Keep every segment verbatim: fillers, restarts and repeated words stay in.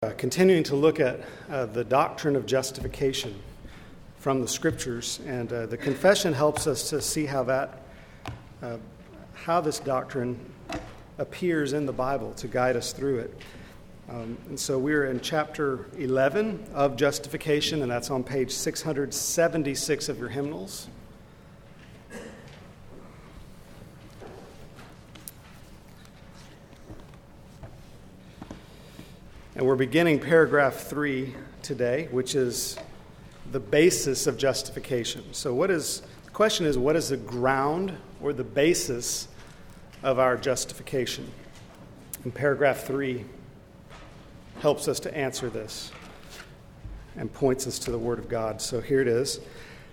Uh, continuing to look at uh, the doctrine of justification from the Scriptures, and uh, the confession helps us to see how that, uh, how this doctrine appears in the Bible to guide us through it. Um, and so we're in chapter eleven of justification, and that's on page six hundred seventy-six of your hymnals. And we're beginning paragraph three today, which is the basis of justification. So what is, the question is, what is the ground or the basis of our justification? And paragraph three helps us to answer this and points us to the Word of God. So here it is.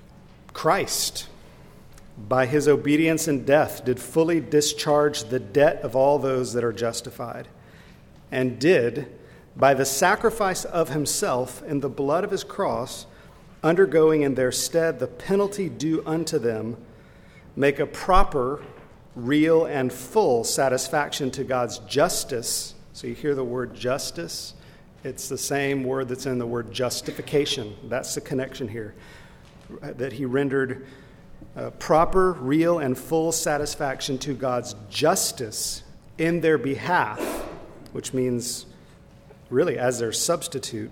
Christ, by his obedience and death, did fully discharge the debt of all those that are justified, and did, by the sacrifice of himself in the blood of his cross, undergoing in their stead the penalty due unto them, make a proper, real, and full satisfaction to God's justice. So you hear the word justice. It's the same word that's in the word justification. That's the connection here. That he rendered uh, proper, real, and full satisfaction to God's justice in their behalf, which means really as their substitute,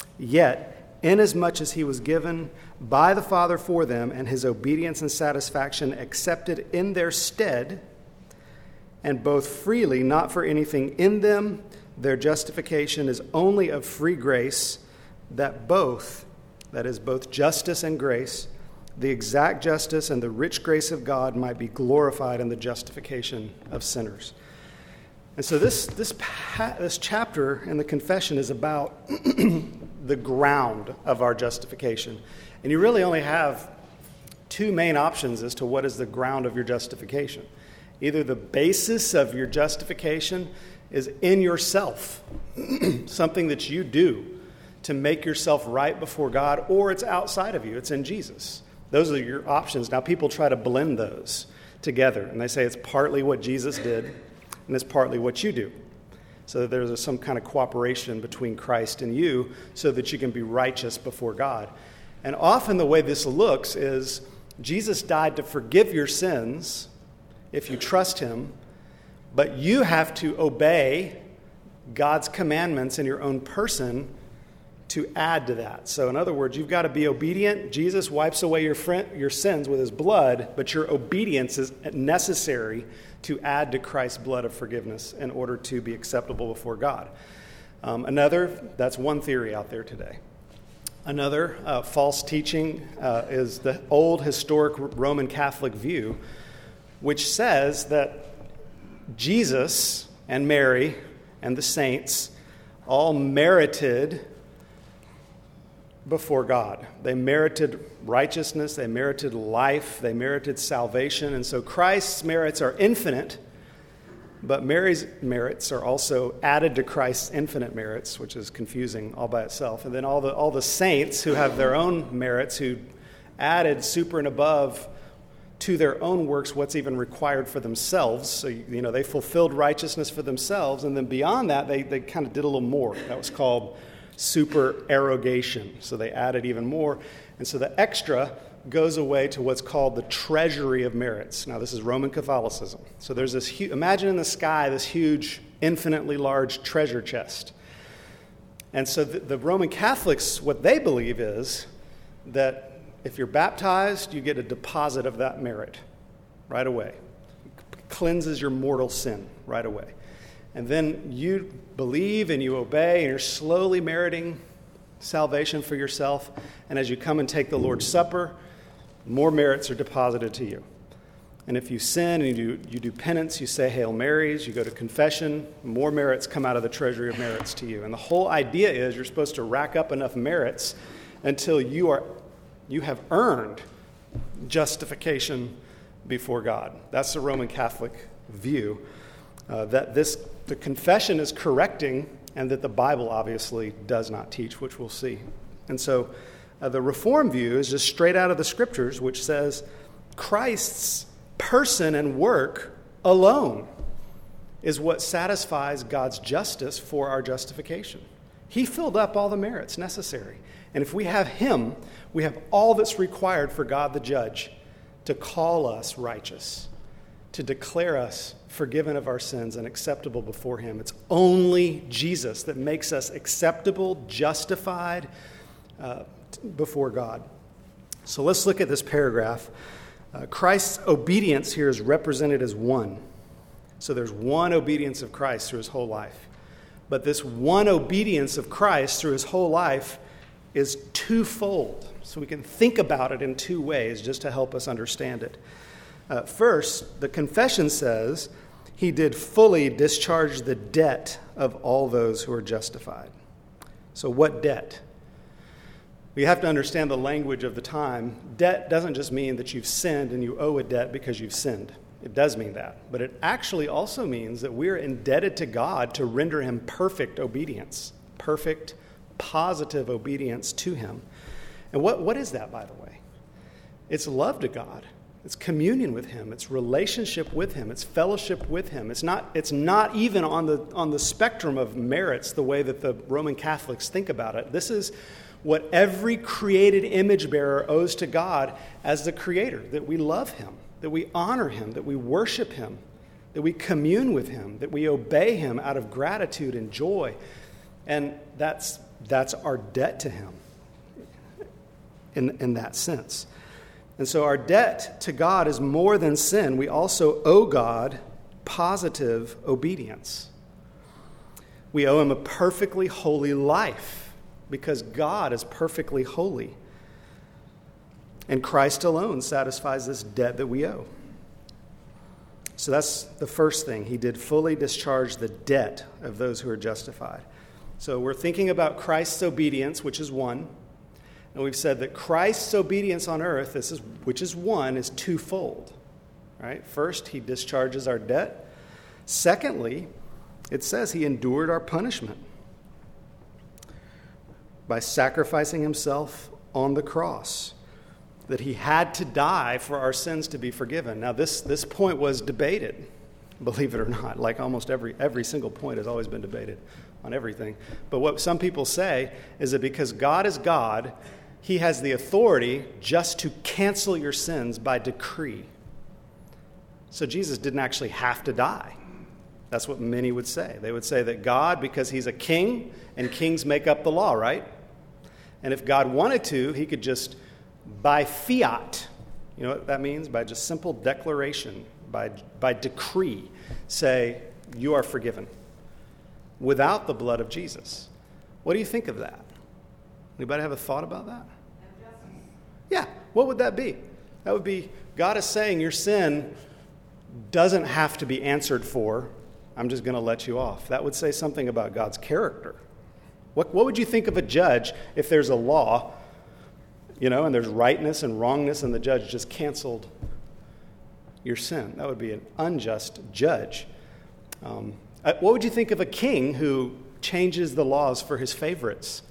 yet inasmuch as he was given by the Father for them, and his obedience and satisfaction accepted in their stead, and both freely, not for anything in them, their justification is only of free grace, that both, that is both justice and grace, the exact justice and the rich grace of God might be glorified in the justification of sinners. And so this this this chapter in the confession is about the ground of our justification. And you really only have two main options as to what is the ground of your justification. Either the basis of your justification is in yourself, something that you do to make yourself right before God, or it's outside of you, it's in Jesus. Those are your options. Now people try to blend those together, and they say it's partly what Jesus did, and it's partly what you do. So that there's a, some kind of cooperation between Christ and you so that you can be righteous before God. And often the way this looks is Jesus died to forgive your sins if you trust him, but you have to obey God's commandments in your own person to add to that. So in other words, you've got to be obedient. Jesus wipes away your friend, your sins with his blood, but your obedience is necessary to add to Christ's blood of forgiveness in order to be acceptable before God. Um, another, that's one theory out there today. Another uh, false teaching uh, is the old historic Roman Catholic view, which says that Jesus and Mary and the saints all merited before God. They merited righteousness, they merited life, they merited salvation. And so Christ's merits are infinite, but Mary's merits are also added to Christ's infinite merits, which is confusing all by itself. And then all the all the saints who have their own merits, who added super and above to their own works what's even required for themselves. So, you know, they fulfilled righteousness for themselves, and then beyond that, they, they kind of did a little more. That was called supererogation. So they added even more. And so the extra goes away to what's called the treasury of merits. Now, this is Roman Catholicism. So there's this huge, imagine in the sky this huge, infinitely large treasure chest. And so the, the Roman Catholics, what they believe is that if you're baptized, you get a deposit of that merit right away. It cleanses your mortal sin right away. And then you believe and you obey, and you're slowly meriting salvation for yourself. And as you come and take the Lord's Supper, more merits are deposited to you. And if you sin and you do, you do penance, you say Hail Marys, you go to confession, more merits come out of the treasury of merits to you. And the whole idea is you're supposed to rack up enough merits until you are you have earned justification before God. That's the Roman Catholic view. Uh, that this the confession is correcting, and that the Bible obviously does not teach, which we'll see. And so uh, the Reform view is just straight out of the Scriptures, which says Christ's person and work alone is what satisfies God's justice for our justification. He filled up all the merits necessary. And if we have him, we have all that's required for God the judge to call us righteous, to declare us forgiven of our sins and acceptable before him. It's only Jesus that makes us acceptable, justified uh, before God. So let's look at this paragraph. Uh, Christ's obedience here is represented as one. So there's one obedience of Christ through his whole life. But this one obedience of Christ through his whole life is twofold. So we can think about it in two ways just to help us understand it. Uh, first, the confession says he did fully discharge the debt of all those who are justified. So what debt? We have to understand the language of the time. Debt doesn't just mean that you've sinned and you owe a debt because you've sinned. It does mean that. But it actually also means that we're indebted to God to render him perfect obedience, perfect, positive obedience to him. And what, what is that, by the way? It's love to God. It's communion with him. It's relationship with him. It's fellowship with him. It's not, it's not even on the, on the spectrum of merits the way that the Roman Catholics think about it. This is what every created image bearer owes to God as the creator, that we love him, that we honor him, that we worship him, that we commune with him, that we obey him out of gratitude and joy. And that's, that's our debt to him in, in that sense. And so our debt to God is more than sin. We also owe God positive obedience. We owe him a perfectly holy life because God is perfectly holy. And Christ alone satisfies this debt that we owe. So that's the first thing. He did fully discharge the debt of those who are justified. So we're thinking about Christ's obedience, which is one. And we've said that Christ's obedience on earth, this is, which is one, is twofold. Right? First, he discharges our debt. Secondly, it says he endured our punishment by sacrificing himself on the cross, that he had to die for our sins to be forgiven. Now, this, this point was debated, believe it or not. Like almost every, every single point has always been debated on everything. But what some people say is that because God is God, he has the authority just to cancel your sins by decree. So Jesus didn't actually have to die. That's what many would say. They would say that God, because he's a king, and kings make up the law, right? And if God wanted to, he could just, by fiat, you know what that means? By just simple declaration, by, by decree, say, you are forgiven, without the blood of Jesus. What do you think of that? Anybody have a thought about that? Yeah, what would that be? That would be, God is saying your sin doesn't have to be answered for. I'm just going to let you off. That would say something about God's character. What, what would you think of a judge if there's a law, you know, and there's rightness and wrongness, and the judge just canceled your sin? That would be an unjust judge. Um, what would you think of a king who changes the laws for his favorites?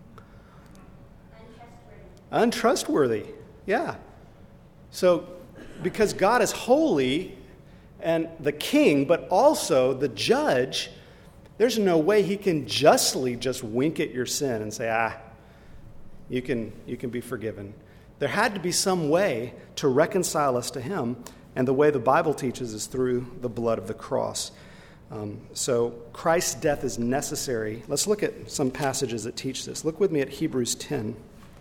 Untrustworthy, yeah. So, because God is holy and the king, but also the judge, there's no way he can justly just wink at your sin and say, ah, you can, you can be forgiven. There had to be some way to reconcile us to him, and the way the Bible teaches is through the blood of the cross. Um, so Christ's death is necessary. Let's look at some passages that teach this. Look with me at Hebrews ten.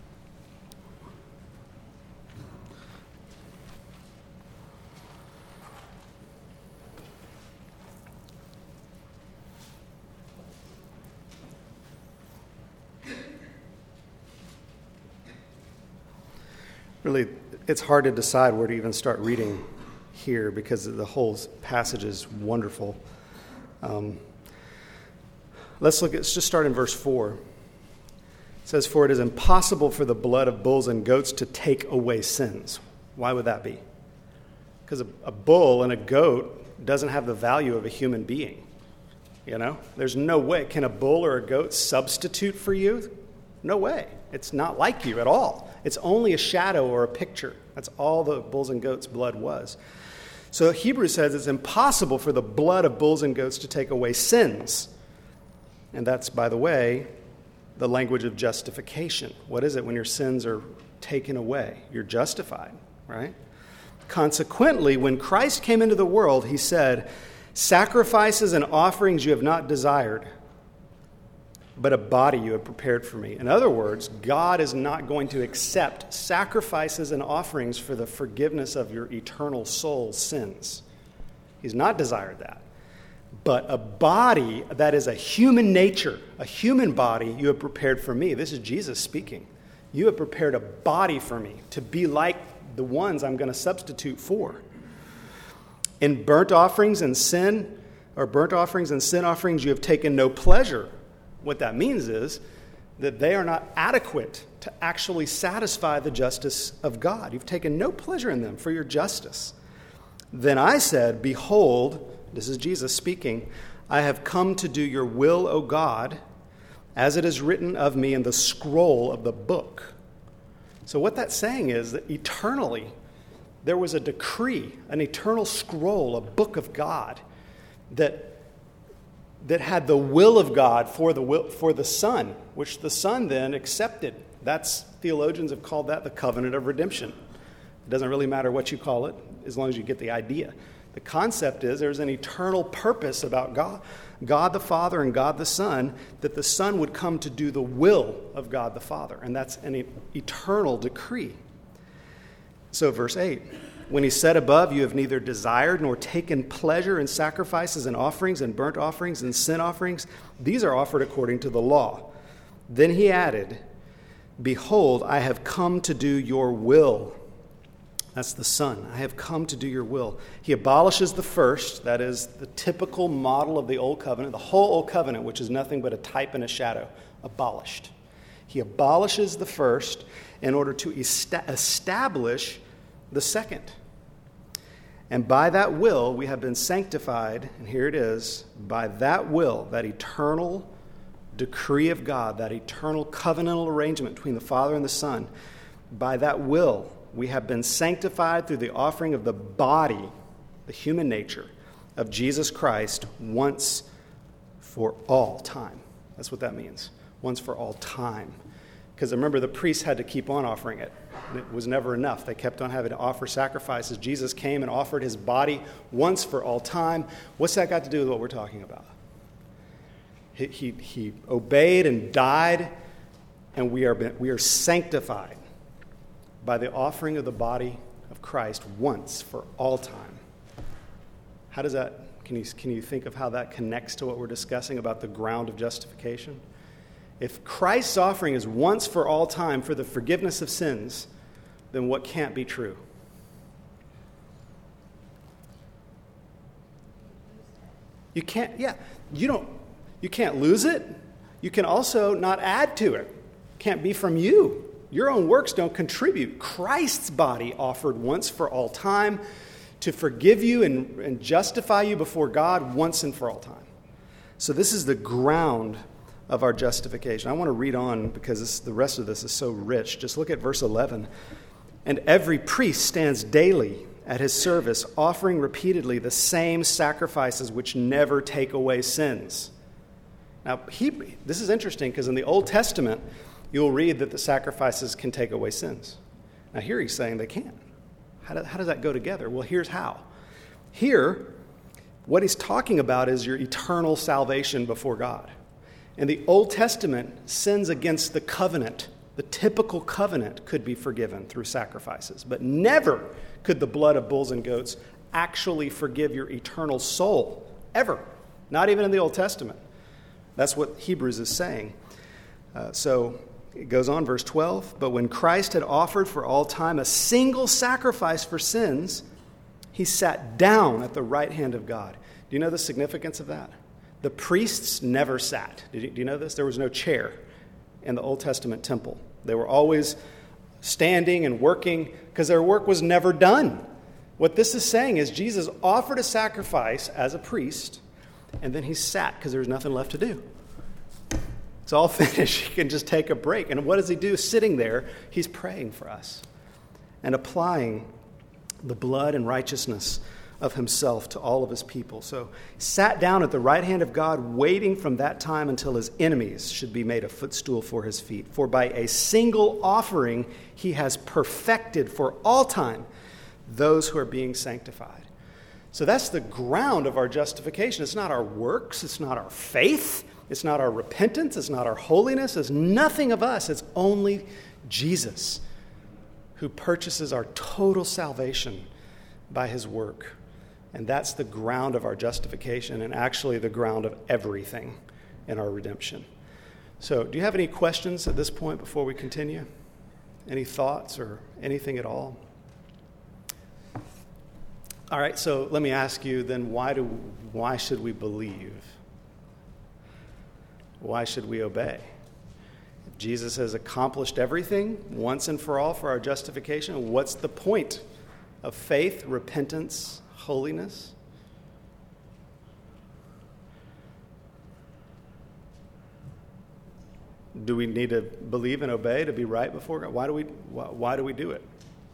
Really, it's hard to decide where to even start reading here because the whole passage is wonderful. Um, let's look at, let's just start in verse four. It says, "For it is impossible for the blood of bulls and goats to take away sins." Why would that be? Because a, a bull and a goat doesn't have the value of a human being. You know, there's no way. Can a bull or a goat substitute for you? No way. It's not like you at all. It's only a shadow or a picture. That's all the bulls and goats' blood was. So Hebrews says it's impossible for the blood of bulls and goats to take away sins. And that's, by the way, the language of justification. What is it when your sins are taken away? You're justified, right? Consequently, when Christ came into the world, he said, sacrifices and offerings you have not desired, but a body you have prepared for me. In other words, God is not going to accept sacrifices and offerings for the forgiveness of your eternal soul's sins. He's not desired that. But a body that is a human nature, a human body, you have prepared for me. This is Jesus speaking. You have prepared a body for me to be like the ones I'm going to substitute for. In burnt offerings and sin, or burnt offerings and sin offerings, you have taken no pleasure. What that means is that they are not adequate to actually satisfy the justice of God. You've taken no pleasure in them for your justice. Then I said, behold, this is Jesus speaking, I have come to do your will, O God, as it is written of me in the scroll of the book. So what that's saying is that eternally there was a decree, an eternal scroll, a book of God that that had the will of God for the will, for the Son, which the Son then accepted. That's, theologians have called that the covenant of redemption. It doesn't really matter what you call it, as long as you get the idea. The concept is there's an eternal purpose about God, God the Father and God the Son, that the Son would come to do the will of God the Father, and that's an eternal decree. So verse eight, when he said above, you have neither desired nor taken pleasure in sacrifices and offerings and burnt offerings and sin offerings. These are offered according to the law. Then he added, behold, I have come to do your will. That's the Son. I have come to do your will. He abolishes the first, that is the typical model of the Old Covenant, the whole Old Covenant, which is nothing but a type and a shadow, abolished. He abolishes the first in order to est- establish the second. And by that will, we have been sanctified, and here it is, by that will, that eternal decree of God, that eternal covenantal arrangement between the Father and the Son, by that will, we have been sanctified through the offering of the body, the human nature, of Jesus Christ once for all time. That's what that means, once for all time. Because remember, the priests had to keep on offering it. It was never enough. They kept on having to offer sacrifices. Jesus came and offered his body once for all time. What's that got to do with what we're talking about? He, he, he obeyed and died, and we are, we are sanctified by the offering of the body of Christ once for all time. How does that, can you, can you think of how that connects to what we're discussing about the ground of justification? If Christ's offering is once for all time for the forgiveness of sins, then what can't be true? You can't, yeah, you don't, you can't lose it. You can also not add to it. Can't be from you. Your own works don't contribute. Christ's body offered once for all time to forgive you and, and justify you before God once and for all time. So this is the ground of our justification. I want to read on because this, the rest of this is so rich. Just look at verse eleven. And every priest stands daily at his service, offering repeatedly the same sacrifices which never take away sins. Now, he, this is interesting because in the Old Testament, you'll read that the sacrifices can take away sins. Now, here he's saying they can't. How, do, how does that go together? Well, here's how. Here, what he's talking about is your eternal salvation before God. In the Old Testament, sins against the covenant, the typical covenant, could be forgiven through sacrifices. But never could the blood of bulls and goats actually forgive your eternal soul, ever. Not even in the Old Testament. That's what Hebrews is saying. Uh, so it goes on, verse twelve. But when Christ had offered for all time a single sacrifice for sins, he sat down at the right hand of God. Do you know the significance of that? The priests never sat. Did you, do you know this? There was no chair in the Old Testament temple. They were always standing and working because their work was never done. What this is saying is Jesus offered a sacrifice as a priest, and then he sat because there was nothing left to do. It's all finished. He can just take a break. And what does he do? Sitting there, he's praying for us and applying the blood and righteousness of himself to all of his people. So he sat down at the right hand of God, waiting from that time until his enemies should be made a footstool for his feet. For by a single offering he has perfected for all time those who are being sanctified. So that's the ground of our justification. It's not our works, it's not our faith, it's not our repentance, it's not our holiness, it's nothing of us. It's only Jesus who purchases our total salvation by his work. And that's the ground of our justification and actually the ground of everything in our redemption. So do you have any questions at this point before we continue? Any thoughts or anything at all? All right, so let me ask you then, why do why should we believe? Why should we obey? If Jesus has accomplished everything once and for all for our justification, what's the point of faith, repentance, holiness? Do we need to believe and obey to be right before God? Why do we why, why do we do it?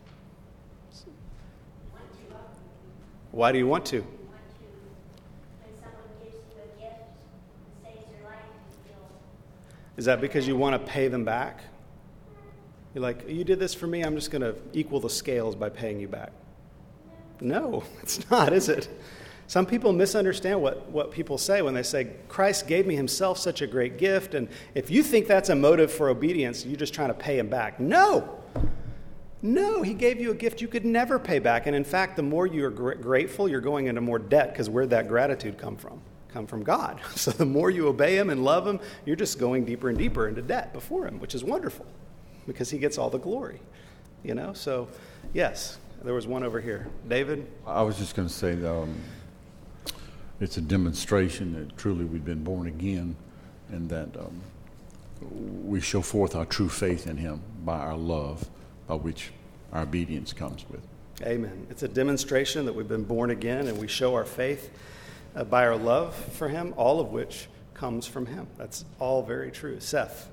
Why do you want to? When someone gives you a gift and saves your life, you feel. Is that because you want to pay them back? You're like, you did this for me, I'm just going to equal the scales by paying you back. No, it's not, is it? Some people misunderstand what, what people say when they say, Christ gave me himself such a great gift, and if you think that's a motive for obedience, you're just trying to pay him back. No! No, he gave you a gift you could never pay back. And in fact, the more you're gr- grateful, you're going into more debt, because where'd that gratitude come from? Come from God. So the more you obey him and love him, you're just going deeper and deeper into debt before him, which is wonderful, because he gets all the glory. You know, so yes, there was one over here. David? I was just going to say um, it's a demonstration that truly we've been born again, and that um, we show forth our true faith in him by our love, by which our obedience comes with. Amen. It's a demonstration that we've been born again, and we show our faith uh, by our love for him, all of which comes from him. That's all very true. Seth?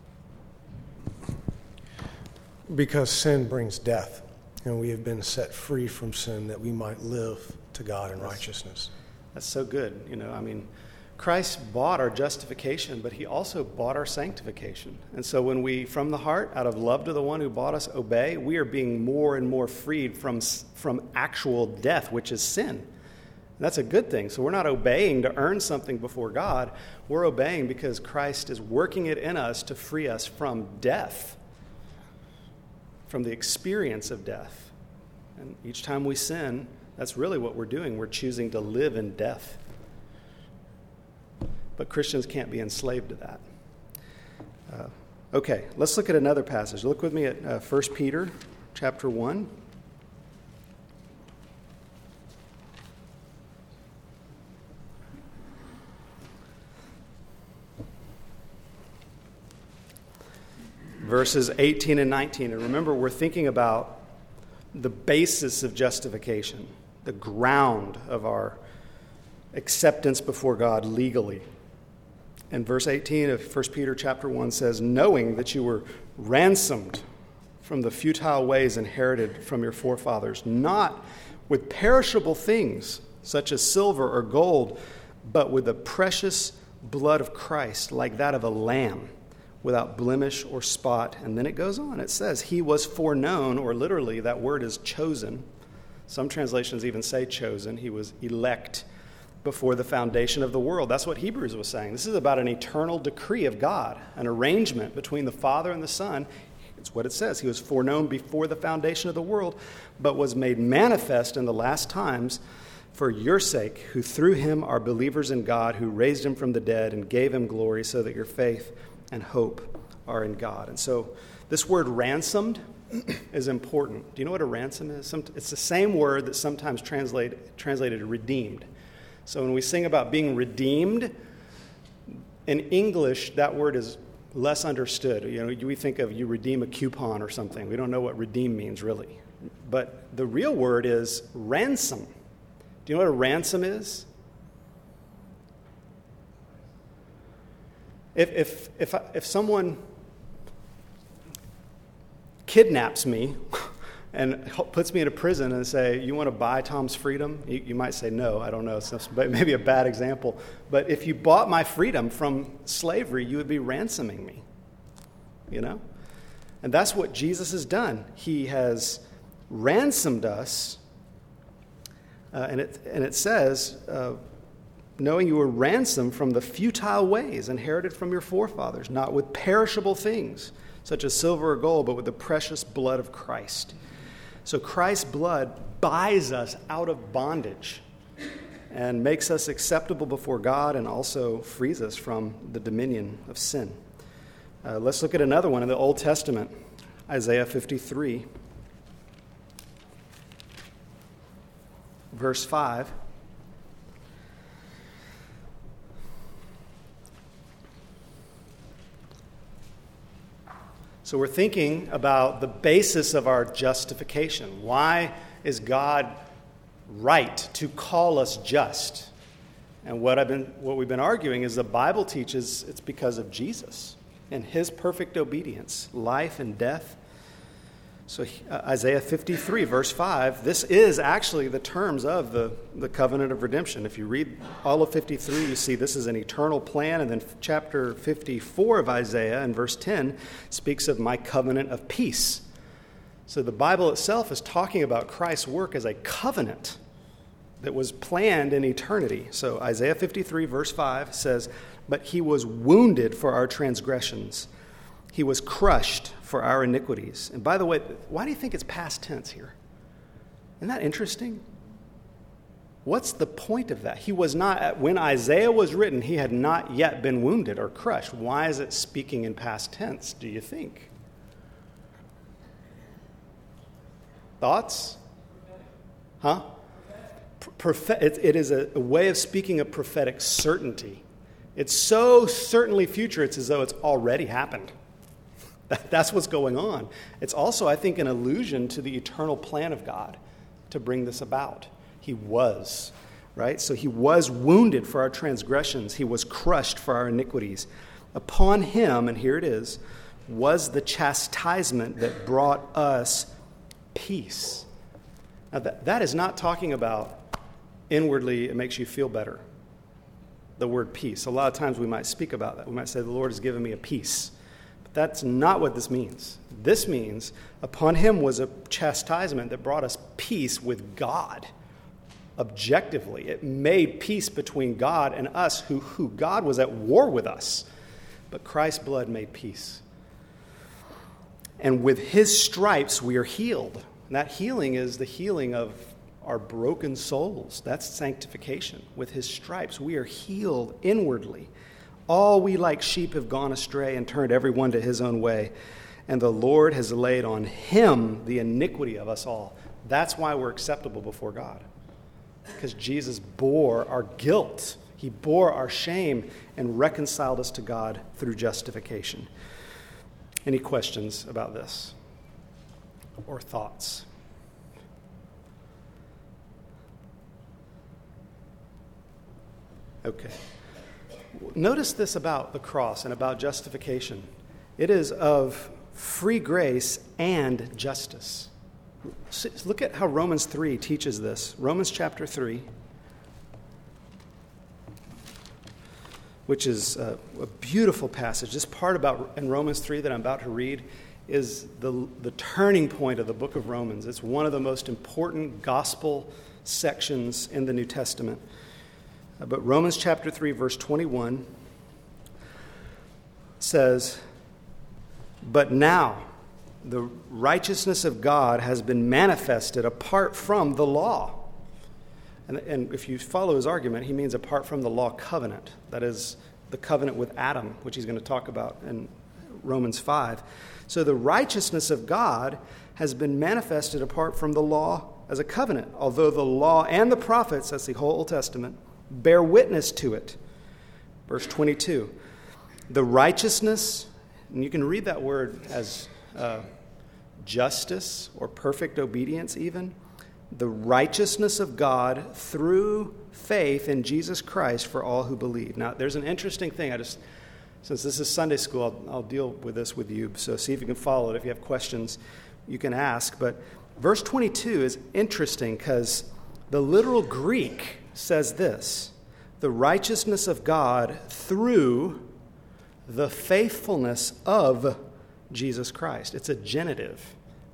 Because sin brings death, and we have been set free from sin that we might live to God in that's, righteousness. That's so good. You know, I mean, Christ bought our justification, but he also bought our sanctification. And so when we, from the heart, out of love to the one who bought us, obey, we are being more and more freed from, from actual death, which is sin. And that's a good thing. So we're not obeying to earn something before God. We're obeying because Christ is working it in us to free us from death, from the experience of death. And each time we sin, that's really what we're doing. We're choosing to live in death. But Christians can't be enslaved to that. Uh, okay, let's look at another passage. Look with me at uh, First Peter chapter one. Verses eighteen and nineteen. And remember, we're thinking about the basis of justification, the ground of our acceptance before God legally. And verse eighteen of First Peter chapter one says, knowing that you were ransomed from the futile ways inherited from your forefathers, not with perishable things such as silver or gold, but with the precious blood of Christ, like that of a lamb, without blemish or spot. And then it goes on. It says, he was foreknown, or literally that word is chosen. Some translations even say chosen. He was elect before the foundation of the world. That's what Hebrews was saying. This is about an eternal decree of God, an arrangement between the Father and the Son. It's what it says. He was foreknown before the foundation of the world, but was made manifest in the last times for your sake, who through him are believers in God, who raised him from the dead and gave him glory, so that your faith and hope are in God. And so this word ransomed is important. Do you know what a ransom is? It's the same word that sometimes translate, translated redeemed. So when we sing about being redeemed, in English, that word is less understood. You know, we think of you redeem a coupon or something. We don't know what redeem means, really. But the real word is ransom. Do you know what a ransom is? If if if if someone kidnaps me and puts me in a prison and say, you want to buy Tom's freedom? You, you might say, no, I don't know. So maybe a bad example. But if you bought my freedom from slavery, you would be ransoming me, you know? And that's what Jesus has done. He has ransomed us, uh, and, it, and it says, uh, knowing you were ransomed from the futile ways inherited from your forefathers, not with perishable things, such as silver or gold, but with the precious blood of Christ. So Christ's blood buys us out of bondage and makes us acceptable before God and also frees us from the dominion of sin. Uh, let's look at another one in the Old Testament, Isaiah fifty-three, verse five. So we're thinking about the basis of our justification. Why is God right to call us just? And what I've been, what we've been arguing is the Bible teaches it's because of Jesus and his perfect obedience, life and death. So uh, Isaiah fifty-three, verse five, this is actually the terms of the, the covenant of redemption. If you read all of fifty-three, you see this is an eternal plan. And then chapter fifty-four of Isaiah in verse ten speaks of my covenant of peace. So the Bible itself is talking about Christ's work as a covenant that was planned in eternity. So Isaiah fifty-three, verse five says, but he was wounded for our transgressions. He was crushed for our iniquities. And by the way, why do you think it's past tense here? Isn't that interesting? What's the point of that? He was not, when Isaiah was written, he had not yet been wounded or crushed. Why is it speaking in past tense, do you think? Thoughts? Huh? Prophet- it, it is a, a way of speaking of prophetic certainty. It's so certainly future, it's as though it's already happened. That's what's going on. It's also, I think, an allusion to the eternal plan of God to bring this about. He was, right? So he was wounded for our transgressions. He was crushed for our iniquities. Upon him, and here it is, was the chastisement that brought us peace. Now, that, that is not talking about inwardly it makes you feel better, the word peace. A lot of times we might speak about that. We might say, the Lord has given me a peace. That's not what this means. This means upon him was a chastisement that brought us peace with God. Objectively, it made peace between God and us, who, who God was at war with us. But Christ's blood made peace. And with his stripes we are healed. And that healing is the healing of our broken souls. That's sanctification. With his stripes we are healed inwardly. All we like sheep have gone astray and turned everyone to his own way. And the Lord has laid on him the iniquity of us all. That's why we're acceptable before God. Because Jesus bore our guilt. He bore our shame and reconciled us to God through justification. Any questions about this? Or thoughts? Okay. Notice this about the cross and about justification. It is of free grace and justice. Look at how Romans three teaches this. Romans chapter three, which is a, a beautiful passage. This part about in Romans three that I'm about to read is the, the turning point of the book of Romans. It's one of the most important gospel sections in the New Testament. But Romans chapter three, verse twenty-one says, but now the righteousness of God has been manifested apart from the law. And, and if you follow his argument, he means apart from the law covenant. That is the covenant with Adam, which he's going to talk about in Romans five. So the righteousness of God has been manifested apart from the law as a covenant, although the law and the prophets, that's the whole Old Testament, bear witness to it. Verse twenty-two, the righteousness, and you can read that word as uh, justice or perfect obedience even, the righteousness of God through faith in Jesus Christ for all who believe. Now, there's an interesting thing. I just, since this is Sunday school, I'll, I'll deal with this with you. So see if you can follow it. If you have questions, you can ask. But verse twenty-two is interesting because the literal Greek says this: the righteousness of God through the faithfulness of Jesus Christ. It's a genitive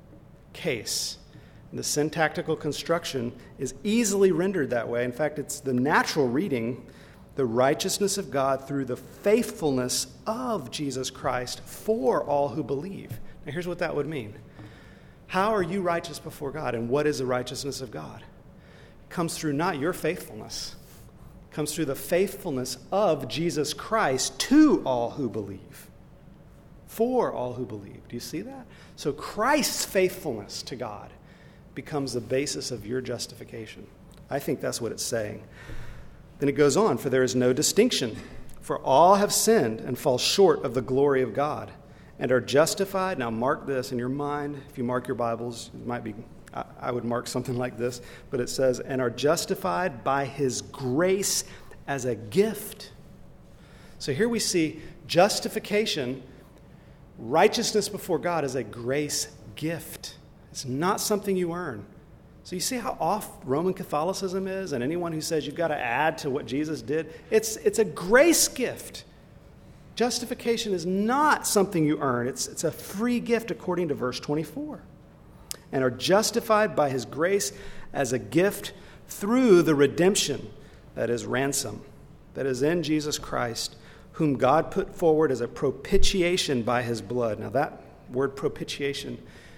case. The syntactical construction is easily rendered that way. In fact, it's the natural reading: the righteousness of God through the faithfulness of Jesus Christ for all who believe. Now, here's what that would mean. How are you righteous before God, and what is the righteousness of God? It comes through not your faithfulness. It comes through the faithfulness of Jesus Christ to all who believe. For all who believe. Do you see that? So Christ's faithfulness to God becomes the basis of your justification. I think that's what it's saying. Then it goes on, for there is no distinction, for all have sinned and fall short of the glory of God, and are justified. Now mark this in your mind. If you mark your Bibles, it might be, I, I would mark something like this, but it says, and are justified by his grace as a gift. So here we see justification, righteousness before God, as a grace gift. It's not something you earn. So you see how off Roman Catholicism is, and anyone who says you've got to add to what Jesus did? It's, it's a grace gift. Justification is not something you earn. It's, it's a free gift according to verse twenty-four. And are justified by his grace as a gift through the redemption, that is ransom, that is in Jesus Christ, whom God put forward as a propitiation by his blood. Now that word propitiation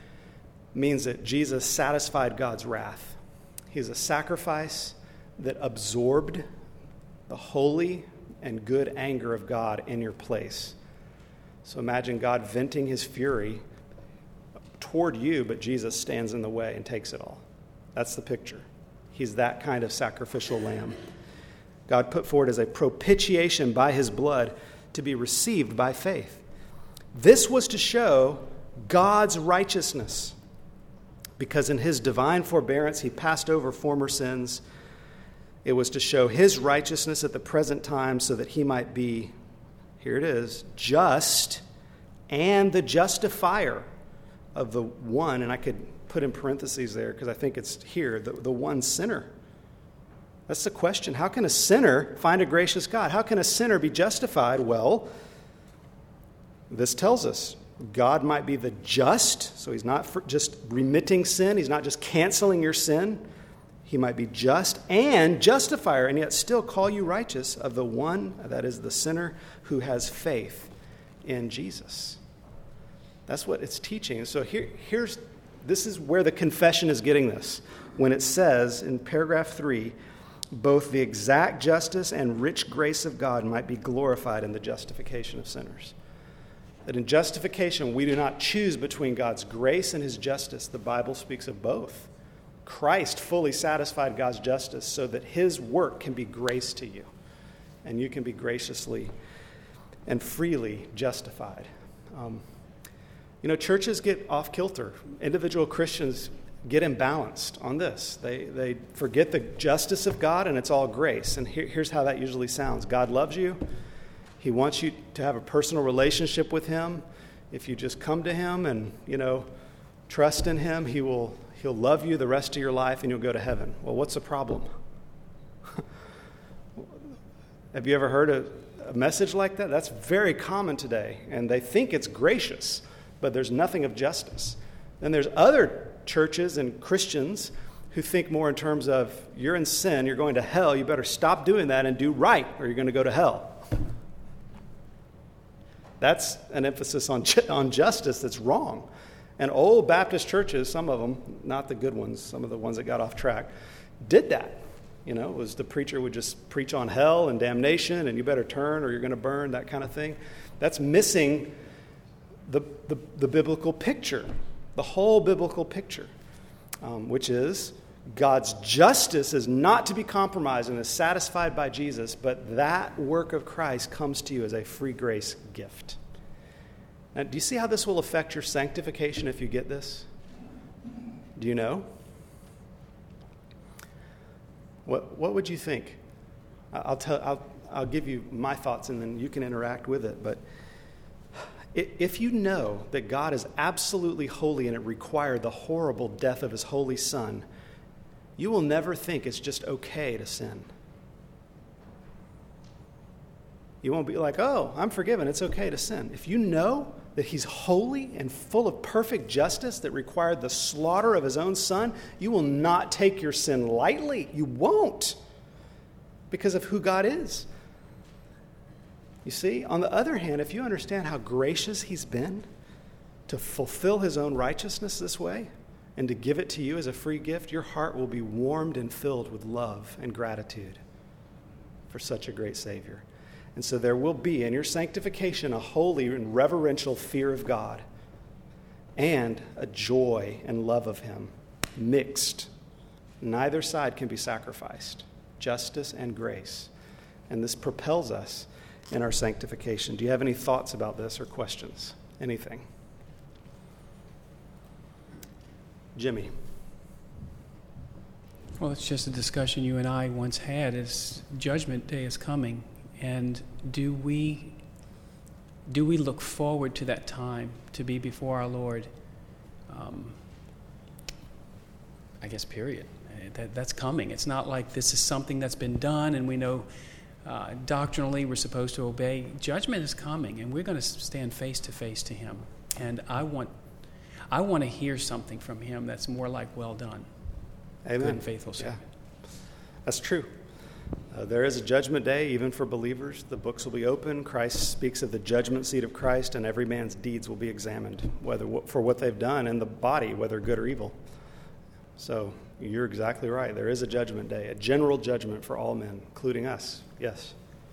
means that Jesus satisfied God's wrath. He's a sacrifice that absorbed the holy and good anger of God in your place. So imagine God venting his fury toward you, but Jesus stands in the way and takes it all. That's the picture. He's that kind of sacrificial lamb. God put forward as a propitiation by his blood to be received by faith. This was to show God's righteousness, because in his divine forbearance he passed over former sins. It was to show his righteousness at the present time so that he might be, here it is, just and the justifier of the one, and I could put in parentheses there because I think it's here, the, the one sinner. That's the question. How can a sinner find a gracious God? How can a sinner be justified? Well, this tells us God might be the just, so he's not for just remitting sin. He's not just canceling your sin. He might be just and justifier, and yet still call you righteous of the one, that is the sinner, who has faith in Jesus. That's what it's teaching. So here, here's this is where the confession is getting this. When it says in paragraph three, both the exact justice and rich grace of God might be glorified in the justification of sinners. That in justification, we do not choose between God's grace and his justice. The Bible speaks of both. Christ fully satisfied God's justice so that his work can be grace to you, and you can be graciously and freely justified. Um, you know, churches get off kilter. Individual Christians get imbalanced on this. They they forget the justice of God, and it's all grace. And here, here's how that usually sounds. God loves you. He wants you to have a personal relationship with him. If you just come to him and, you know, trust in him, he will he'll love you the rest of your life and you'll go to heaven. Well, what's the problem? Have you ever heard a, a message like that? That's very common today, and they think it's gracious, but there's nothing of justice. Then there's other churches and Christians who think more in terms of, you're in sin, you're going to hell, you better stop doing that and do right, or you're going to go to hell. That's an emphasis on, on justice that's wrong. And old Baptist churches, some of them, not the good ones, some of the ones that got off track, did that. You know, it was the preacher would just preach on hell and damnation and you better turn or you're going to burn, that kind of thing. That's missing the, the, the biblical picture, the whole biblical picture, um, which is God's justice is not to be compromised and is satisfied by Jesus, but that work of Christ comes to you as a free grace gift. Now, do you see how this will affect your sanctification if you get this? Do you know? What What would you think? I'll tell. I'll I'll give you my thoughts, and then you can interact with it. But If you know that God is absolutely holy and it required the horrible death of his holy Son, you will never think it's just okay to sin. You won't be like, oh, I'm forgiven, it's okay to sin. If you know that he's holy and full of perfect justice that required the slaughter of his own Son, you will not take your sin lightly. You won't, because of who God is. You see, on the other hand, if you understand how gracious he's been to fulfill his own righteousness this way and to give it to you as a free gift, your heart will be warmed and filled with love and gratitude for such a great Savior. And so there will be in your sanctification a holy and reverential fear of God and a joy and love of him mixed. Neither side can be sacrificed, justice and grace. And this propels us in our sanctification. Do you have any thoughts about this or questions? Anything? Jimmy. Well, it's just a discussion you and I once had. Is Judgment Day is coming, and do we do we look forward to that time to be before our Lord? Um, I guess. Period. That that's coming. It's not like this is something that's been done, and we know. Uh, doctrinally, we're supposed to obey. Judgment is coming, and we're going to stand face to face to him. And I want, I want to hear something from him that's more like, "Well done, Amen. good and faithful servant." Yeah. That's true. Uh, there is a judgment day, even for believers. The books will be open. Christ speaks of the judgment seat of Christ, and every man's deeds will be examined, whether for what they've done in the body, whether good or evil. So you're exactly right. There is a judgment day, a general judgment for all men, including us. Yes.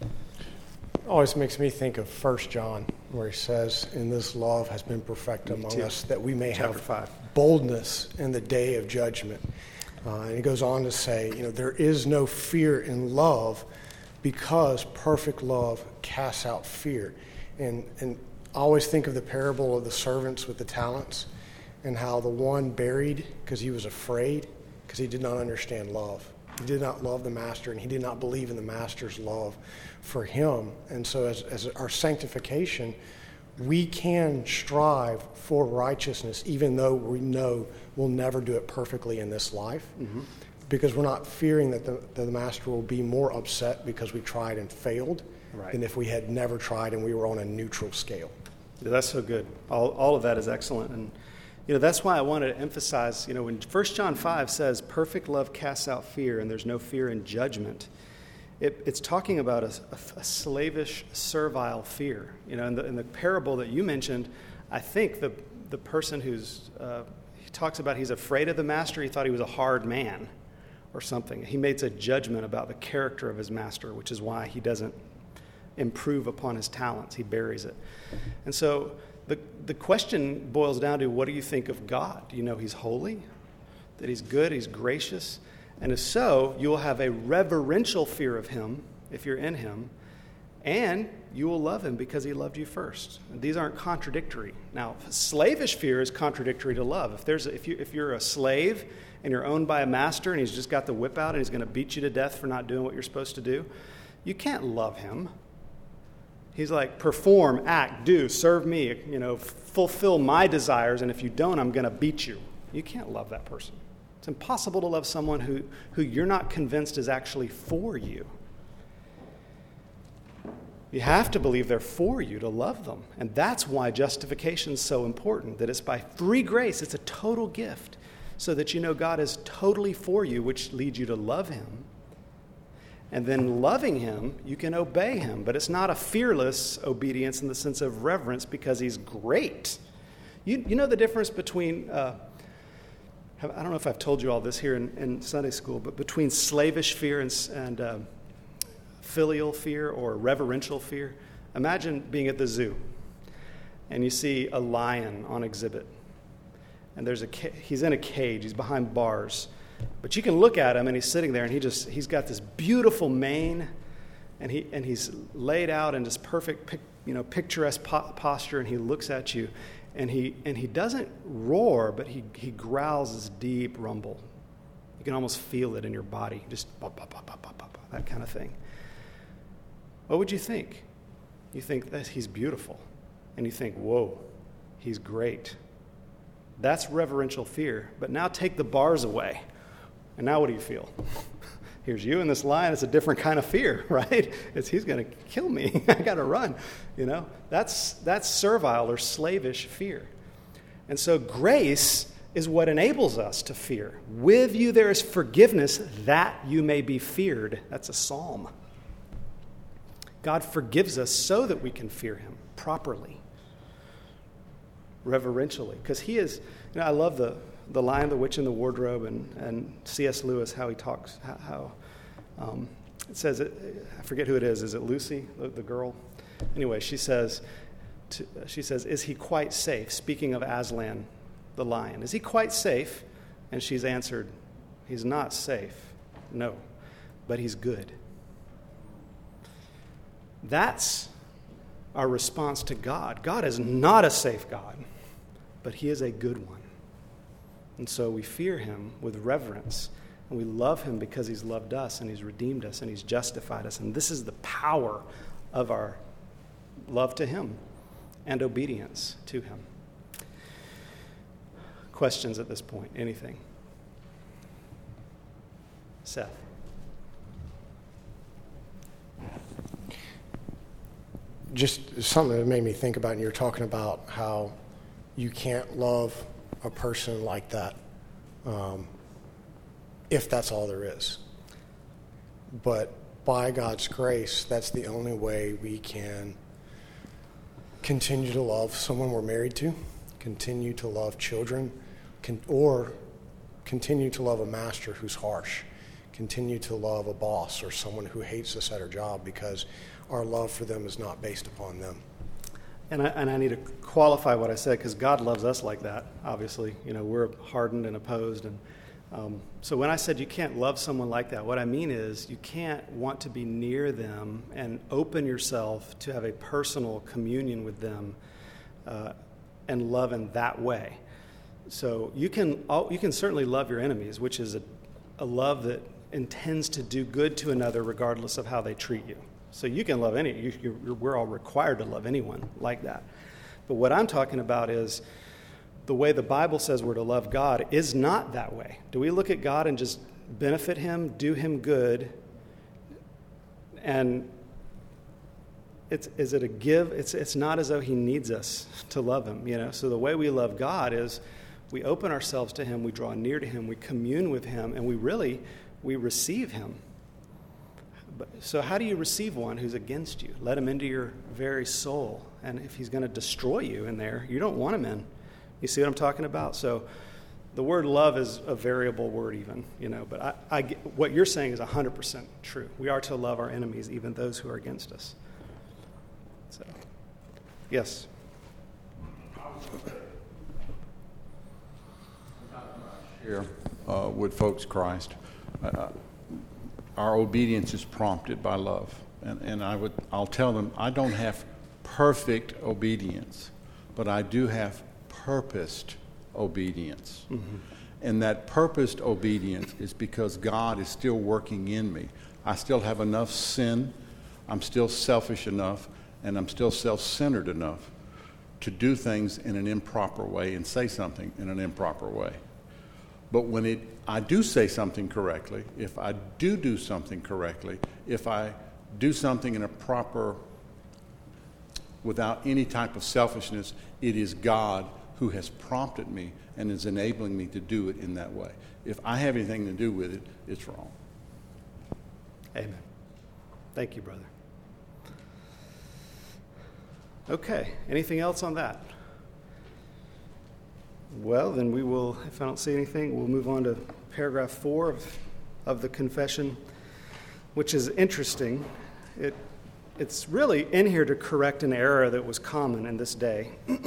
Always makes me think of First John, where he says, "In this love has been perfected Me among too. us, that we may Chapter have five. boldness in the day of judgment." Uh, and he goes on to say, you know, there is no fear in love because perfect love casts out fear. And and I always think of the parable of the servants with the talents and how the one buried because he was afraid because he did not understand love. He did not love the master, and he did not believe in the master's love for him. And so as, as our sanctification, we can strive for righteousness, even though we know we'll never do it perfectly in this life, mm-hmm. because we're not fearing that the, that the master will be more upset because we tried and failed right. than if we had never tried and we were on a neutral scale. Yeah, that's so good. All, all of that is excellent. And you know, that's why I wanted to emphasize, you know, when First John five says, perfect love casts out fear, and there's no fear in judgment, it, it's talking about a, a, a slavish, servile fear. You know, in the, in the parable that you mentioned, I think the, the person who's, uh, he talks about he's afraid of the master, he thought he was a hard man or something. He makes a judgment about the character of his master, which is why he doesn't improve upon his talents. He buries it. And so The, the question boils down to, what do you think of God? Do you know he's holy, that he's good, he's gracious? And if so, you will have a reverential fear of him if you're in him, and you will love him because he loved you first. And these aren't contradictory. Now, slavish fear is contradictory to love. If there's a, if you if you're a slave and you're owned by a master and he's just got the whip out and he's going to beat you to death for not doing what you're supposed to do, you can't love him. He's like, perform, act, do, serve me, you know, fulfill my desires, and if you don't, I'm going to beat you. You can't love that person. It's impossible to love someone who, who you're not convinced is actually for you. You have to believe they're for you to love them. And that's why justification is so important, that it's by free grace, it's a total gift, so that you know God is totally for you, which leads you to love him. And then loving him, you can obey him. But it's not a fearless obedience in the sense of reverence because he's great. You, you know the difference between, uh, I don't know if I've told you all this here in, in Sunday school, but between slavish fear and, and uh, filial fear or reverential fear. Imagine being at the zoo and you see a lion on exhibit. And there's a ca- he's in a cage, he's behind bars. But you can look at him, and he's sitting there, and he just, he's got this beautiful mane, and he and he's laid out in this perfect, you know, picturesque po- posture, and he looks at you, and he and he doesn't roar, but he, he growls this deep rumble. You can almost feel it in your body, just bop, bop, bop, bop, bop, bop, that kind of thing. What would you think? You think that he's beautiful. and you think, whoa, he's great. That's reverential fear. But now take the bars away. And now what do you feel? Here's you and this lion. It's a different kind of fear, right? It's he's going to kill me. I got to run. You know, that's that's servile or slavish fear. And so grace is what enables us to fear. With you there is forgiveness that you may be feared. That's a psalm. God forgives us so that we can fear him properly, reverentially. Because he is, you know, I love the, the Lion, the Witch, and the Wardrobe, and, and C S Lewis, how he talks, how, how um, it says, it, I forget who it is. Is it Lucy, the, the girl? Anyway, she says, to, she says, is he quite safe? Speaking of Aslan, the lion. Is he quite safe? And she's answered, he's not safe. No, but he's good. That's our response to God. God is not a safe God, but he is a good one. And so we fear him with reverence, and we love him because he's loved us, and he's redeemed us, and he's justified us. And this is the power of our love to him and obedience to him. Questions at this point? Anything? Seth? Just something that made me think about, and you're talking about how you can't love a person like that um, if that's all there is. But by God's grace, that's the only way we can continue to love someone we're married to, continue to love children, can, or continue to love a master who's harsh, continue to love a boss or someone who hates us at our job, because our love for them is not based upon them. And I, and I need to qualify what I said, because God loves us like that, obviously. You know, we're hardened and opposed. And um, so when I said you can't love someone like that, what I mean is you can't want to be near them and open yourself to have a personal communion with them uh, and love in that way. So you can you can certainly love your enemies, which is a, a love that intends to do good to another regardless of how they treat you. So you can love any, you, you're, we're all required to love anyone like that. But what I'm talking about is the way the Bible says we're to love God is not that way. Do we look at God and just benefit him, do him good, and it's, is it a give? It's, it's not as though he needs us to love him, you know. So the way we love God is we open ourselves to him, we draw near to him, we commune with him, and we really, we receive him. But, so how do you receive one who's against you? Let him into your very soul. And if he's going to destroy you in there, you don't want him in. You see what I'm talking about? So the word love is a variable word even, you know. But I, I, what you're saying is one hundred percent true. We are to love our enemies, even those who are against us. So, yes? Here uh, with folks Christ. Uh, Our obedience is prompted by love. And, and I would, I'll tell them, I don't have perfect obedience, but I do have purposed obedience. Mm-hmm. And that purposed obedience is because God is still working in me. I still have enough sin, I'm still selfish enough, and I'm still self-centered enough to do things in an improper way and say something in an improper way. But when it, I do say something correctly, if I do do something correctly, if I do something in a proper, without any type of selfishness, it is God who has prompted me and is enabling me to do it in that way. If I have anything to do with it, it's wrong. Amen. Thank you, brother. Okay, anything else on that? Well, then we will, if I don't see anything, we'll move on to paragraph four of, of the confession, which is interesting. It, it's really in here to correct an error that was common in this day.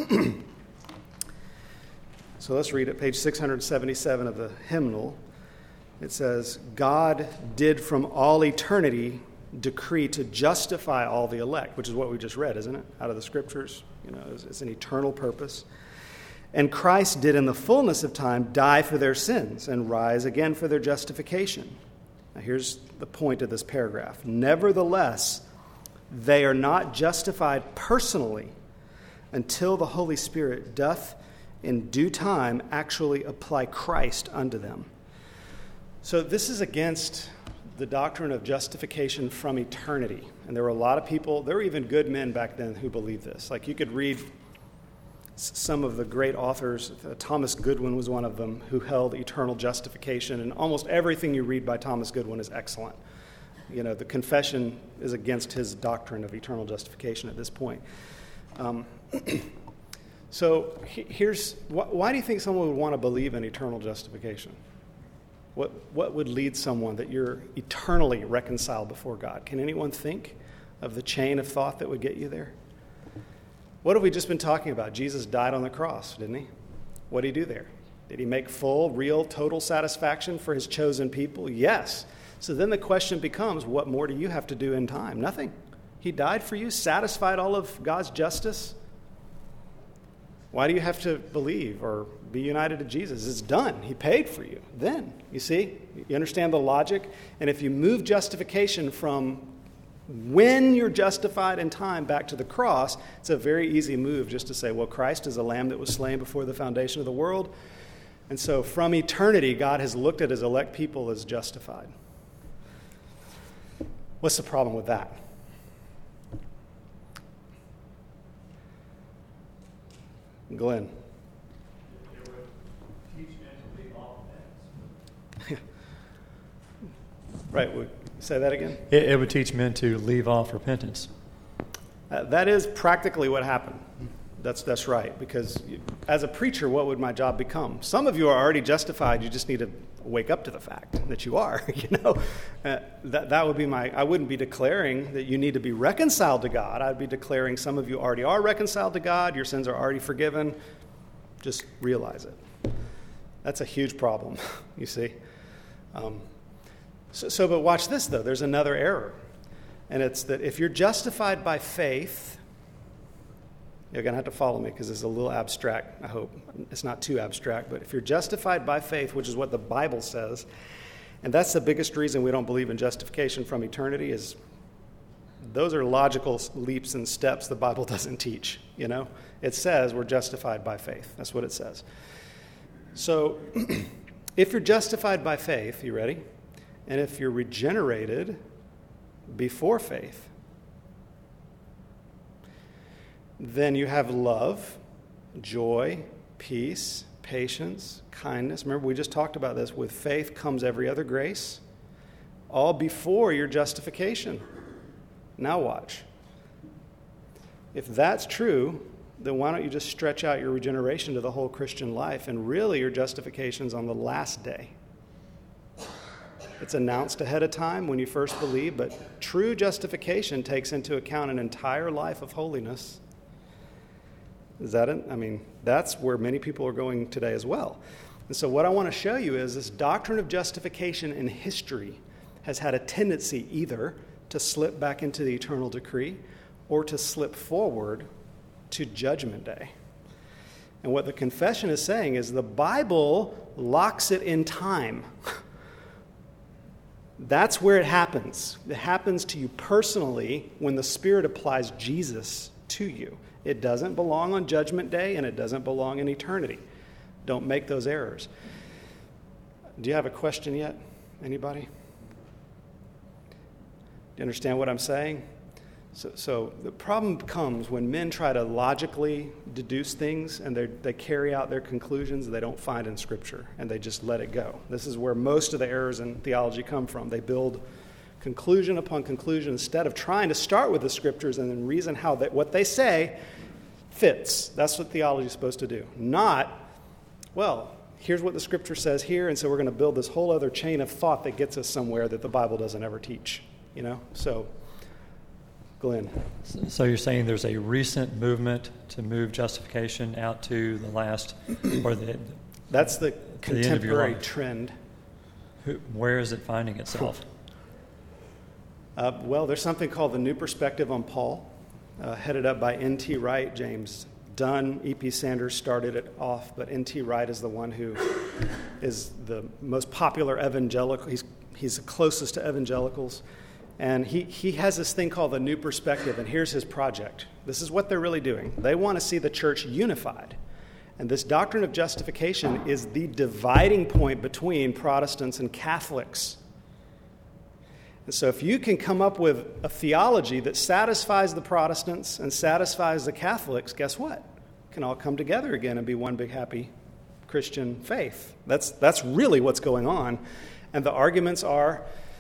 So let's read it, page six hundred seventy-seven of the hymnal. It says, God did from all eternity decree to justify all the elect, which is what we just read, isn't it, out of the scriptures? You know, it's, it's an eternal purpose. And Christ did in the fullness of time die for their sins and rise again for their justification. Now here's the point of this paragraph. Nevertheless, they are not justified personally until the Holy Spirit doth in due time actually apply Christ unto them. So this is against the doctrine of justification from eternity. And there were a lot of people, there were even good men back then who believed this. Like you could read s- some of the great authors, uh, Thomas Goodwin was one of them, who held eternal justification. And almost everything you read by Thomas Goodwin is excellent. You know, the confession is against his doctrine of eternal justification at this point. Um, so he, here's, wh- why do you think someone would want to believe in eternal justification? What what would lead someone that you're eternally reconciled before God? Can anyone think of the chain of thought that would get you there? What have we just been talking about? Jesus died on the cross, didn't he? What did he do there? Did he make full, real, total satisfaction for his chosen people? Yes. So then the question becomes, what more do you have to do in time? Nothing. He died for you, satisfied all of God's justice. Why do you have to believe or be united to Jesus? It's done. He paid for you. Then, you see, you understand the logic? And if you move justification from when you're justified in time back to the cross, it's a very easy move just to say, well, Christ is a lamb that was slain before the foundation of the world. And so from eternity, God has looked at his elect people as justified. What's the problem with that? Glenn. Right, would say that again? It, it would teach men to leave off repentance. Uh, that is practically what happened. That's that's right. Because you, as a preacher, what would my job become? Some of you are already justified. You just need to wake up to the fact that you are. You know, uh, that that would be my. I wouldn't be declaring that you need to be reconciled to God. I'd be declaring some of you already are reconciled to God. Your sins are already forgiven. Just realize it. That's a huge problem. You see. Um, so, so, but watch this though. There's another error, and it's that if you're justified by faith. You're going to have to follow me because it's a little abstract, I hope. It's not too abstract, but if you're justified by faith, which is what the Bible says, and that's the biggest reason we don't believe in justification from eternity is those are logical leaps and steps the Bible doesn't teach, you know? It says we're justified by faith. That's what it says. So if you're justified by faith, you ready? And if you're regenerated before faith, then you have love, joy, peace, patience, kindness. Remember, we just talked about this. With faith comes every other grace, all before your justification. Now watch. If that's true, then why don't you just stretch out your regeneration to the whole Christian life? And really, your justification's on the last day. It's announced ahead of time when you first believe, but true justification takes into account an entire life of holiness. Is that it? I mean, that's where many people are going today as well. And so what I want to show you is this doctrine of justification in history has had a tendency either to slip back into the eternal decree or to slip forward to Judgment Day. And what the confession is saying is the Bible locks it in time. That's where it happens. It happens to you personally when the Spirit applies Jesus to you. It doesn't belong on Judgment Day, and it doesn't belong in eternity. Don't make those errors. Do you have a question yet? Anybody? Do you understand what I'm saying? So, so the problem comes when men try to logically deduce things, and they carry out their conclusions they don't find in Scripture, and they just let it go. This is where most of the errors in theology come from. They build conclusion upon conclusion instead of trying to start with the Scriptures and then reason how they, what they say fits. That's what theology is supposed to do. Not, well, here's what the Scripture says here, and so we're going to build this whole other chain of thought that gets us somewhere that the Bible doesn't ever teach. You know? So, Glenn. So you're saying there's a recent movement to move justification out to the last, or the... That's the contemporary the trend. Who, where is it finding itself? Uh, well, there's something called the New Perspective on Paul, uh, headed up by N T Wright. James Dunn, E P Sanders started it off, but N T Wright is the one who is the most popular evangelical. He's he's the closest to evangelicals, And he, he has this thing called the New Perspective, and here's his project. This is what they're really doing. They want to see the church unified. And this doctrine of justification is the dividing point between Protestants and Catholics. And so if you can come up with a theology that satisfies the Protestants and satisfies the Catholics, guess what? It can all come together again and be one big happy Christian faith. That's, that's really what's going on. And the arguments are,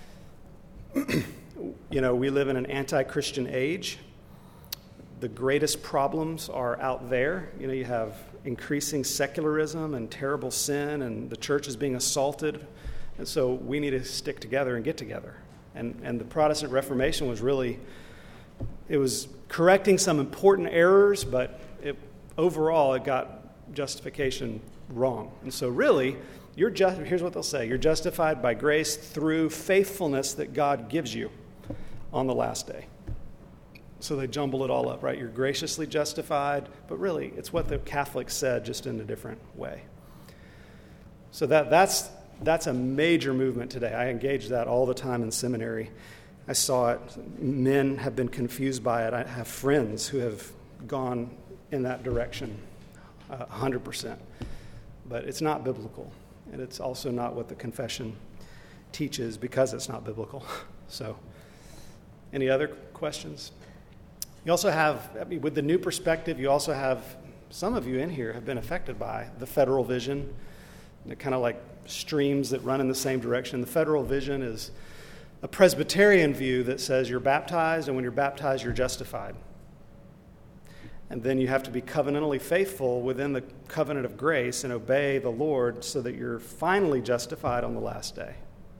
you know, we live in an anti-Christian age. The greatest problems are out there. You know, you have increasing secularism and terrible sin, and the church is being assaulted. And so we need to stick together and get together. And and the Protestant Reformation was really, it was correcting some important errors, but it, overall it got justification wrong. And so really, you're just, here's what they'll say. You're justified by grace through faithfulness that God gives you on the last day. So they jumble it all up, right? You're graciously justified, but really it's what the Catholics said, just in a different way. So that that's that's a major movement today. I engage that all the time in seminary. I saw it. Men have been confused by it. I have friends who have gone in that direction, uh, one hundred percent. But it's not biblical, and it's also not what the confession teaches because it's not biblical. So, any other questions? You also have, I mean, with the New Perspective, you also have, some of you in here have been affected by the federal vision. They're kind of like streams that run in the same direction. The federal vision is a Presbyterian view that says you're baptized, and when you're baptized, you're justified. And then you have to be covenantally faithful within the covenant of grace and obey the Lord so that you're finally justified on the last day.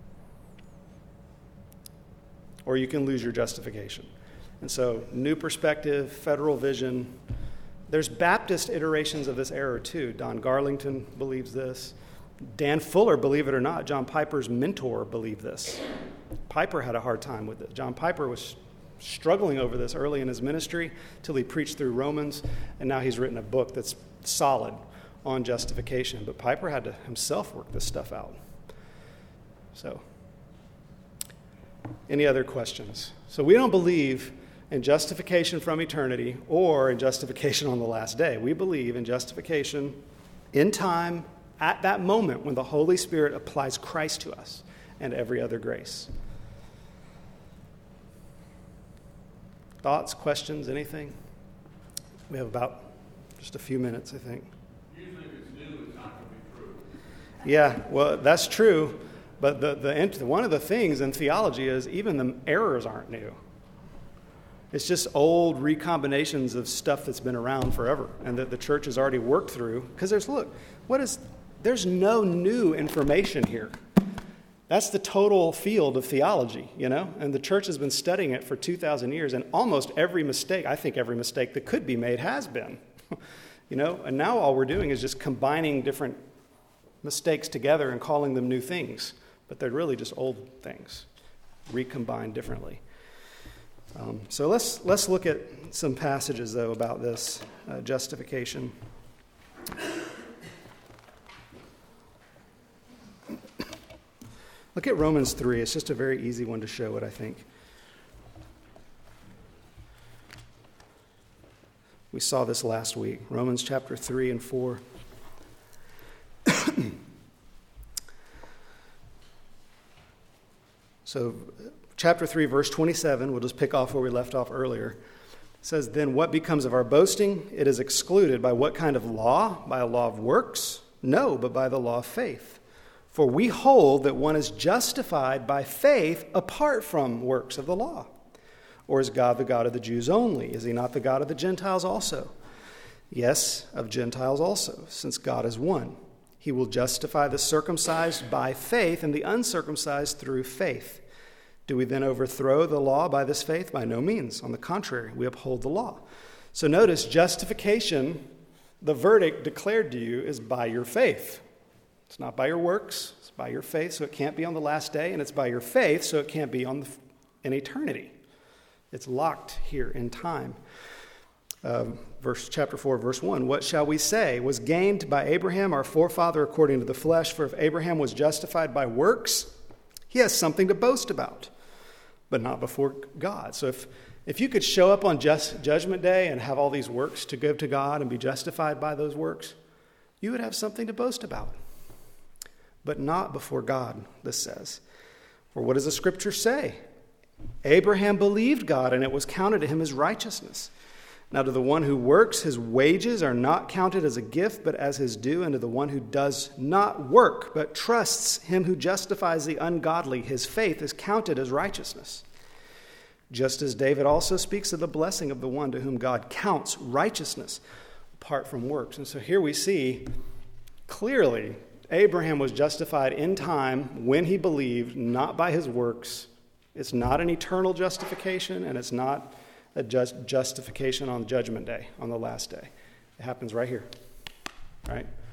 Or you can lose your justification. And so, New Perspective, federal vision. There's Baptist iterations of this error too. Don Garlington believes this. Dan Fuller, believe it or not, John Piper's mentor, believed this. Piper had a hard time with it. John Piper was struggling over this early in his ministry till he preached through Romans, and now he's written a book that's solid on justification. But Piper had to himself work this stuff out. So, any other questions? So we don't believe in justification from eternity or in justification on the last day. We believe in justification in time, at that moment when the Holy Spirit applies Christ to us and every other grace. Thoughts, questions, anything? We have about just a few minutes, I think. Usually if it's new, it's not going to be true. Yeah, well, that's true. But the, the one of the things in theology is even the errors aren't new. It's just old recombinations of stuff that's been around forever and that the church has already worked through. Because there's, look, what is, there's no new information here. That's the total field of theology, you know? And the church has been studying it for two thousand years, and almost every mistake, I think every mistake that could be made has been. You know? And now all we're doing is just combining different mistakes together and calling them new things. But they're really just old things, recombined differently. Um, so let's let's look at some passages, though, about this uh, justification. Look at Romans three. It's just a very easy one to show it, I think. We saw this last week. Romans chapter three and four. So chapter three, verse twenty-seven, we'll just pick off where we left off earlier. It says, "Then what becomes of our boasting? It is excluded. By what kind of law? By a law of works? No, but by the law of faith. For we hold that one is justified by faith apart from works of the law. Or is God the God of the Jews only? Is he not the God of the Gentiles also? Yes, of Gentiles also, since God is one. He will justify the circumcised by faith and the uncircumcised through faith. Do we then overthrow the law by this faith? By no means. On the contrary, we uphold the law." So notice, justification, the verdict declared to you is by your faith. It's not by your works, it's by your faith, so it can't be on the last day, and it's by your faith, so it can't be on the, in eternity. It's locked here in time. Uh, verse chapter four, verse one, "What shall we say? Was gained by Abraham, our forefather, according to the flesh? For if Abraham was justified by works, he has something to boast about, but not before God. So if, if you could show up on just Judgment Day and have all these works to give to God and be justified by those works, you would have something to boast about. But not before God, this says. For what does the Scripture say? Abraham believed God, and it was counted to him as righteousness. Now to the one who works, his wages are not counted as a gift, but as his due. And to the one who does not work, but trusts him who justifies the ungodly, his faith is counted as righteousness. Just as David also speaks of the blessing of the one to whom God counts righteousness apart from works. And so here we see clearly Abraham was justified in time when he believed, not by his works. It's not an eternal justification, and it's not a just justification on Judgment Day, on the last day. It happens right here, right?